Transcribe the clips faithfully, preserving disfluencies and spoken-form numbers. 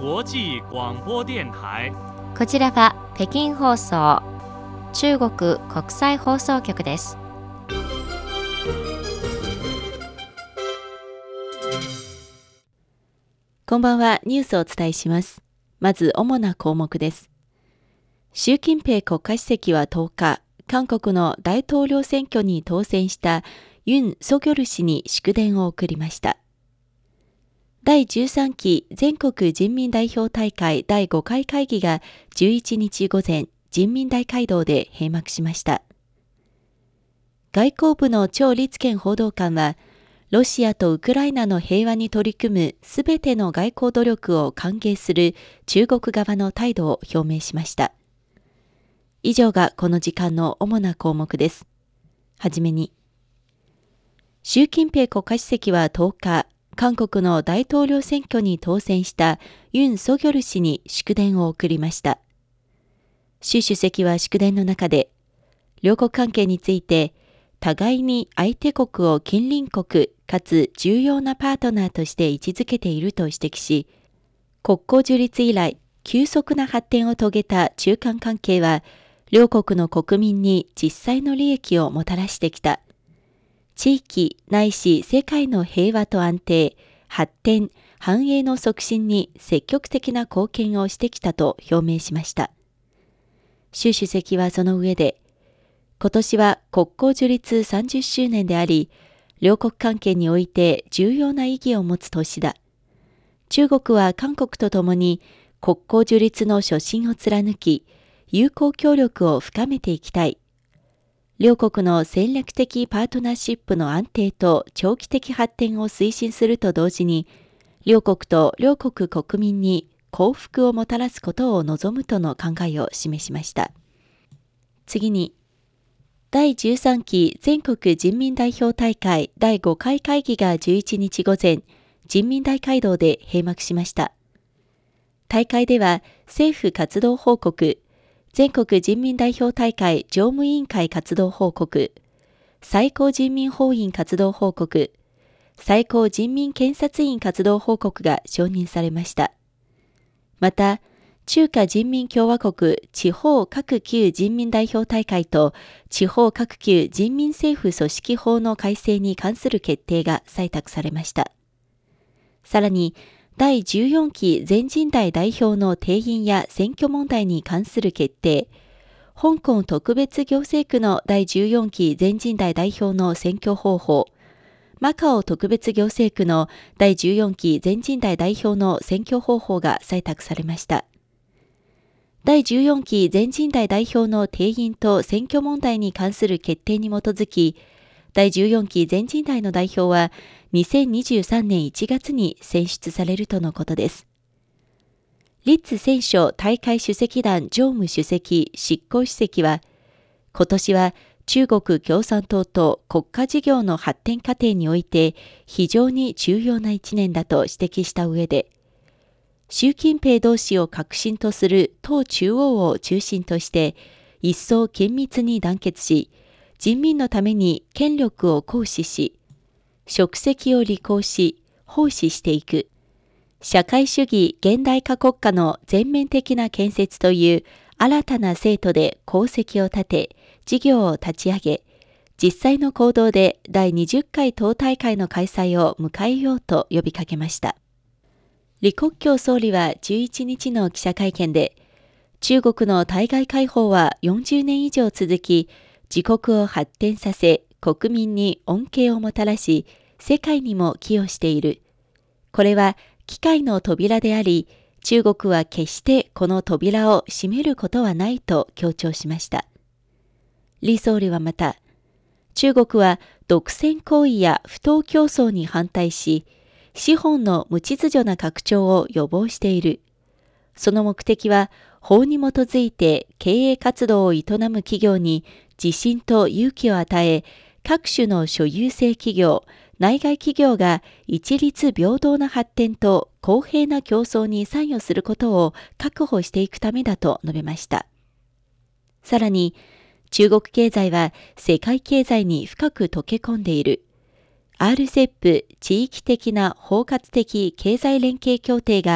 国際廣播電台。 こちらは北京放送、中国国際放送局です。 こんばんは。ニュースをお伝えします。まず主な項目です。習近平国家主席はとおか、韓国の大統領選挙に当選したユン・ソギョル氏に祝電を送りました。だいじゅうさんき全国人民代表大会だいごかい会議がじゅういちにち午前、人民大会堂で閉幕しました。外交部の趙立堅報道官は、ロシアとウクライナの平和に取り組むすべての外交努力を歓迎する中国側の態度を表明しました。以上がこの時間の主な項目です。はじめに、習近平国家主席はとおか、韓国の大統領選挙に当選したユン・ソギョル氏に祝電を送りました。習主席は祝電の中で、両国関係について、互いに相手国を近隣国かつ重要なパートナーとして位置づけていると指摘し、国交樹立以来、急速な発展を遂げた中韓関係は、両国の国民に実際の利益をもたらしてきた。地域ないし世界の平和と安定、発展、繁栄の促進に積極的な貢献をしてきたと表明しました。習主席はその上で、今年は国交樹立さんじゅっしゅうねんであり、両国関係において重要な意義を持つ年だ。中国は韓国とともに国交樹立の初心を貫き、友好協力を深めていきたい。両国の戦略的パートナーシップの安定と長期的発展を推進すると同時に、両国と両国国民に幸福をもたらすことを望むとの考えを示しました。次に、だいじゅうさんき全国人民代表大会だいごかい会議がじゅういちにち午前、人民大会堂で閉幕しました。大会では政府活動報告、全国人民代表大会常務委員会活動報告、最高人民法院活動報告、最高人民検察院活動報告が承認されました。また、中華人民共和国地方各級人民代表大会と地方各級人民政府組織法の改正に関する決定が採択されました。さらに、だいじゅうよんき全人代代表の定員や選挙問題に関する決定、香港特別行政区のだいじゅうよんき全人代代表の選挙方法、マカオ特別行政区のだいじゅうよんき全人代代表の選挙方法が採択されました。だいじゅうよんき全人代代表の定員と選挙問題に関する決定に基づき、だいじゅうよんき全人代の代表はにせんにじゅうさんねんいちがつに選出されるとのことです。栗戦書大会主席団常務主席執行主席は、今年は中国共産党と国家事業の発展過程において非常に重要な一年だと指摘した上で、習近平同志を核心とする党中央を中心として一層緊密に団結し、人民のために権力を行使し、職責を履行し、奉仕していく。社会主義現代化国家の全面的な建設という新たな制度で功績を立て、事業を立ち上げ、実際の行動でだいにじゅっかい党大会の開催を迎えようと呼びかけました。李克強総理はじゅういちにちの記者会見で、中国の対外開放はよんじゅうねん以上続き、自国を発展させ、国民に恩恵をもたらし、世界にも寄与している。これは機会の扉であり、中国は決してこの扉を閉めることはないと強調しました。李総理はまた、中国は独占行為や不当競争に反対し、資本の無秩序な拡張を予防している。その目的は、法に基づいて経営活動を営む企業に自信と勇気を与え、各種の所有制企業、内外企業が一律平等な発展と公平な競争に参与することを確保していくためだと述べました。さらに、中国経済は世界経済に深く溶け込んでいる。アールセップ 地域的な包括的経済連携協定が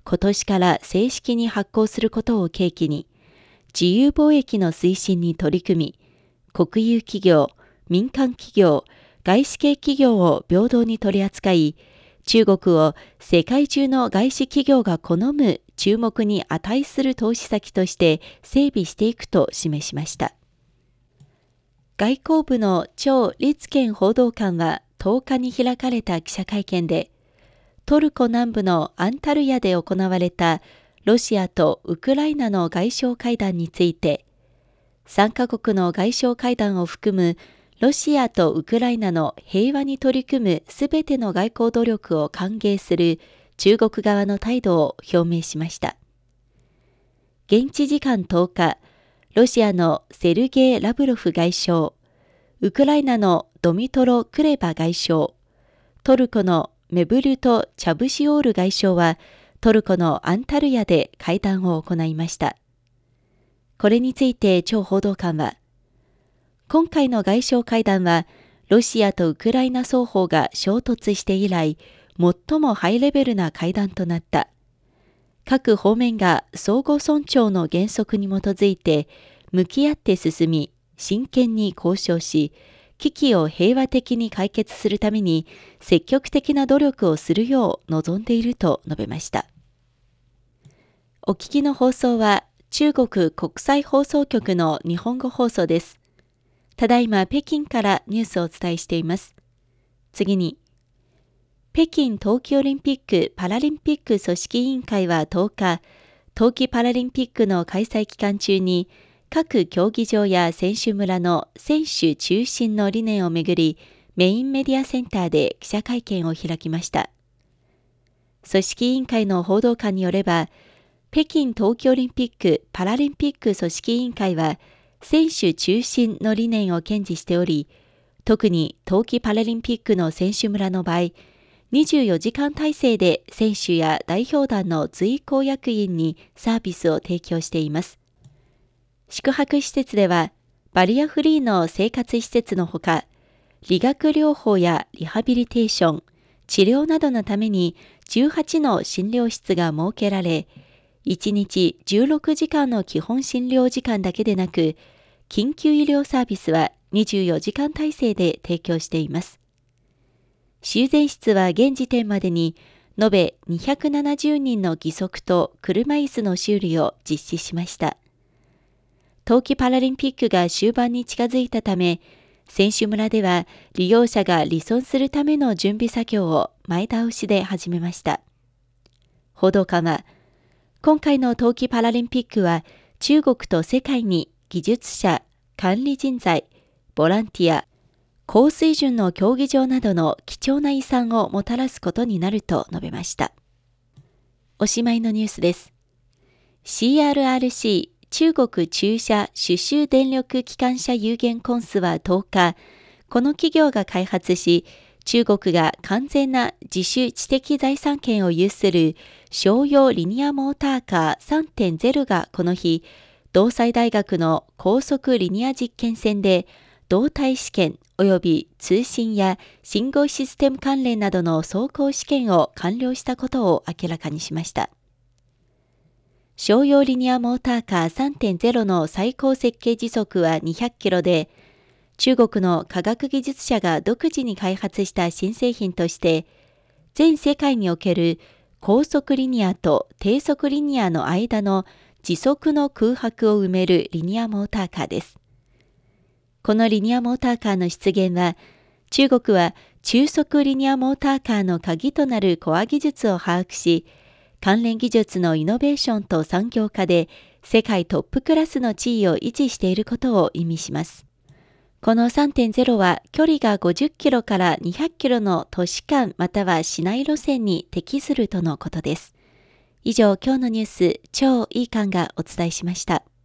今年から正式に発行することを契機に、自由貿易の推進に取り組み、国有企業、民間企業、外資系企業を平等に取り扱い、中国を世界中の外資企業が好む注目に値する投資先として整備していくと示しました。外交部の張立健報道官はとおかに開かれた記者会見で、トルコ南部のアンタルヤで行われたロシアとウクライナの外相会談について、さんカ国の外相会談を含むロシアとウクライナの平和に取り組むすべての外交努力を歓迎する中国側の態度を表明しました。現地時間とおか、ロシアのセルゲイ・ラブロフ外相、ウクライナのドミトロ・クレバ外相、トルコのメブルト・チャブシオール外相はトルコのアンタルヤで会談を行いました。これについて張報道官は、今回の外相会談はロシアとウクライナ双方が衝突して以来、最もハイレベルな会談となった。各方面が相互尊重の原則に基づいて向き合って進み、真剣に交渉し、危機を平和的に解決するために積極的な努力をするよう望んでいると述べました。お聞きの放送は中国国際放送局の日本語放送です。ただいま北京からニュースをお伝えしています。次に、北京冬季オリンピック・パラリンピック組織委員会はとおか、冬季パラリンピックの開催期間中に各競技場や選手村の選手中心の理念をめぐり、メインメディアセンターで記者会見を開きました。組織委員会の報道官によれば、北京冬季オリンピック・パラリンピック組織委員会は、選手中心の理念を堅持しており、特に冬季パラリンピックの選手村の場合、にじゅうよじかん体制で選手や代表団の随行役員にサービスを提供しています。宿泊施設では、バリアフリーの生活施設のほか、理学療法やリハビリテーション、治療などのためにじゅうはちの診療室が設けられ、いちにちじゅうろくじかんの基本診療時間だけでなく、緊急医療サービスはにじゅうよじかん体制で提供しています。修繕室は現時点までに延べにひゃくななじゅうにんの義足と車椅子の修理を実施しました。冬季パラリンピックが終盤に近づいたため、選手村では利用者が離村するための準備作業を前倒しで始めました。報道官は、今回の冬季パラリンピックは中国と世界に技術者、管理人材、ボランティア、高水準の競技場などの貴重な遺産をもたらすことになると述べました。おしまいのニュースです。シーアールアールシー 中国中車種子電力機関車有限公司はとおか、この企業が開発し、中国が完全な自主知的財産権を有する商用リニアモーターカー さんてんゼロ がこの日、同済大学の高速リニア実験線で動体試験及び通信や信号システム関連などの走行試験を完了したことを明らかにしました。商用リニアモーターカー さんてんゼロ の最高設計時速はにひゃくキロで、中国の科学技術者が独自に開発した新製品として、全世界における高速リニアと低速リニアの間の時速の空白を埋めるリニアモーターカーです。このリニアモーターカーの出現は、中国は中速リニアモーターカーの鍵となるコア技術を把握し、関連技術のイノベーションと産業化で世界トップクラスの地位を維持していることを意味します。この さんてんゼロ は距離がごじゅっキロからにひゃくキロの都市間または市内路線に適するとのことです。以上、今日のニュース、超いい感がお伝えしました。